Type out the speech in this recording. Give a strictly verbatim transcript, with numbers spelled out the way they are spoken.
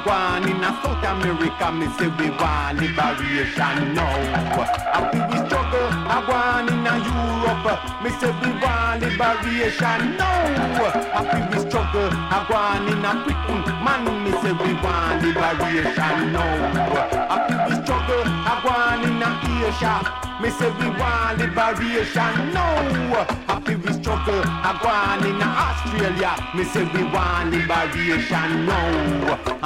go on in a South America, me say we want liberation now. Happy we struggle, I go on in a Europe, me say we want liberation now. Happy we struggle, I go on in a Britain, man, me say we want liberation now. Happy we struggle, I go on in a Asia. Me say we want liberation now. Happy we struggle, I go on in Australia. Me say we want liberation now.